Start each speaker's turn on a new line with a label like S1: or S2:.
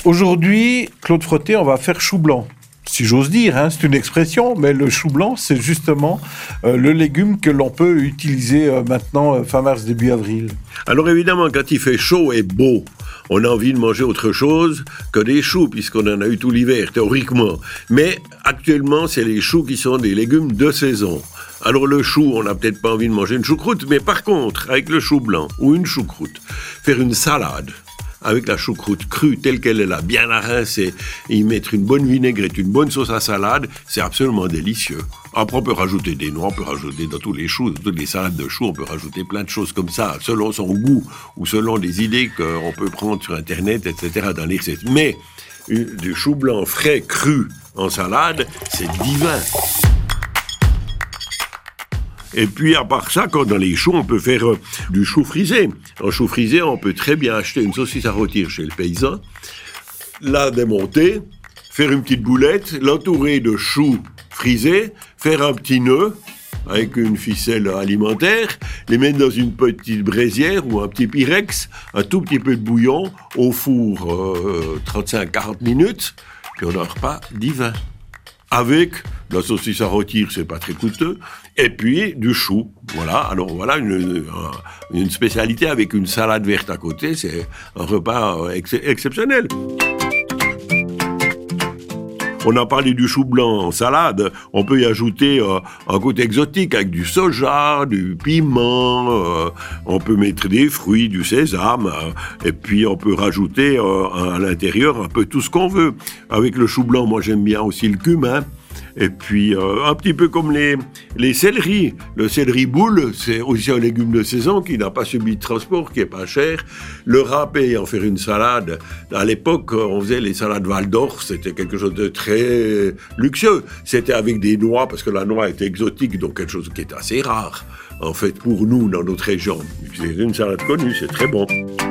S1: Aujourd'hui, Claude Frotté, on va faire chou blanc. Si j'ose dire, c'est une expression, mais le chou blanc, c'est justement le légume que l'on peut utiliser maintenant, fin mars, début avril.
S2: Alors évidemment, quand il fait chaud et beau, on a envie de manger autre chose que des choux, puisqu'on en a eu tout l'hiver, théoriquement. Mais actuellement, c'est les choux qui sont des légumes de saison. Alors le chou, on n'a peut-être pas envie de manger une choucroute, mais par contre, avec le chou blanc ou une choucroute, faire une salade avec la choucroute crue telle qu'elle est là, bien la rincer, et y mettre une bonne vinaigrette, une bonne sauce à salade, c'est absolument délicieux. Après, on peut rajouter des noix, on peut rajouter dans tous les choux, dans toutes les salades de choux, on peut rajouter plein de choses comme ça, selon son goût ou selon des idées qu'on peut prendre sur Internet, etc. dans les recettes. Mais du chou blanc frais, cru, en salade, c'est divin. Et puis, à part ça, quand dans les choux, on peut faire du chou frisé. En chou frisé, on peut très bien acheter une saucisse à rôtir chez le paysan, la démonter, faire une petite boulette, l'entourer de choux frisés, faire un petit nœud avec une ficelle alimentaire, les mettre dans une petite braisière ou un petit pyrex, un tout petit peu de bouillon, au four 35-40 minutes, puis on a un repas divin. Avec la saucisse à rôtir, c'est pas très coûteux, et puis du chou. Voilà, alors voilà une spécialité avec une salade verte à côté, c'est un repas exceptionnel. On a parlé du chou blanc en salade, on peut y ajouter un côté exotique avec du soja, du piment, on peut mettre des fruits, du sésame, et puis on peut rajouter à l'intérieur un peu tout ce qu'on veut. Avec le chou blanc, moi j'aime bien aussi le cumin. Et puis, un petit peu comme les céleris. Le céleri boule, c'est aussi un légume de saison qui n'a pas subi de transport, qui est pas cher. Le râper et en faire une salade. À l'époque, on faisait les salades Val d'Or, c'était quelque chose de très luxueux. C'était avec des noix, parce que la noix était exotique, donc quelque chose qui est assez rare, en fait, pour nous, dans notre région. C'est une salade connue, c'est très bon.